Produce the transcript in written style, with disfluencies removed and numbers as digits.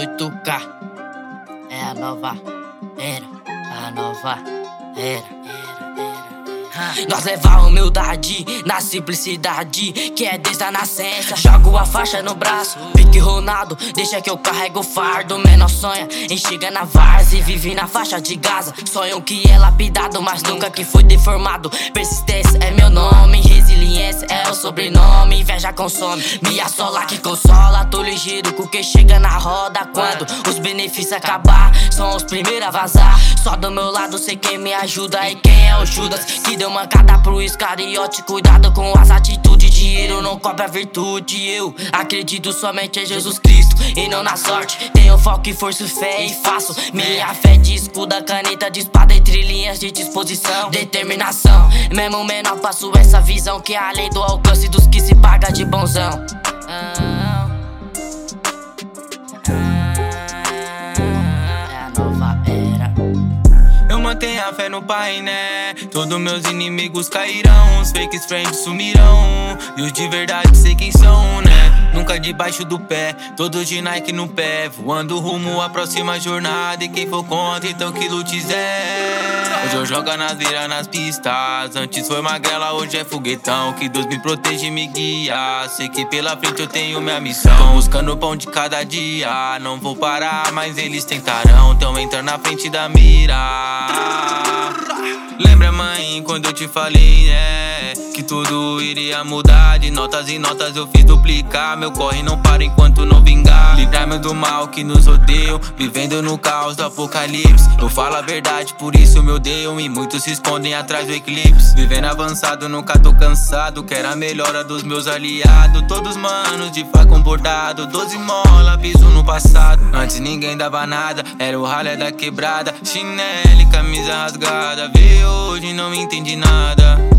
18K é a nova era, a nova era. Nós leva a humildade na simplicidade, que é desde a nascença. Jogo a faixa no braço, pique Ronaldo, deixa que eu carrego o fardo. Menor sonha em chegar na várzea e vive na faixa de Gaza. Sonho que é lapidado, mas nunca que foi deformado. Persistência é meu nome, resiliência é o sobrenome. Inveja consome, me assola que consola. Tô ligeiro com quem chega na roda. Quando os benefícios acabar, são os primeiros a vazar. Só do meu lado sei quem me ajuda e quem é o Judas que deu mancada pro iscariote. Cuidado com as atitudes, dinheiro não cobra virtude. Eu acredito somente em Jesus Cristo e não na sorte. Tenho foco e força e fé e faço minha fé de escudo, caneta de espada entre linhas de disposição, determinação. Mesmo menor passo essa visão que é além do alcance dos que se paga de bonzão. É a nova era. Eu mantenho a fé no Pai, né? Todos meus inimigos cairão, os fakes friends sumirão, e os de verdade sei quem são, né? Nunca debaixo do pé, todos de Nike no pé, voando rumo à próxima jornada. E quem for contra, então que lute Zé. Hoje eu jogo nas viras, nas pistas. Antes foi magrela, hoje é foguetão. Que Deus me proteja e me guia. Sei que pela frente eu tenho minha missão. Tô buscando o pão de cada dia. Não vou parar, mas eles tentarão. Então entra na frente da mira. Lembra, mãe, quando eu te falei, né? Que tudo iria mudar. De notas em notas eu fiz duplicar. Meu corre não para enquanto não vingar. Livrar-me do mal que nos rodeia, vivendo no caos do apocalipse. Eu falo a verdade, por isso me odeiam. E muitos se escondem atrás do eclipse. Vivendo avançado, nunca tô cansado. Quero a melhora dos meus aliados. Todos manos de faca bordado, 12 mola, piso no passado. Antes ninguém dava nada, era o ralé da quebrada. Chinelo e camisa rasgada, veio hoje não entendi nada.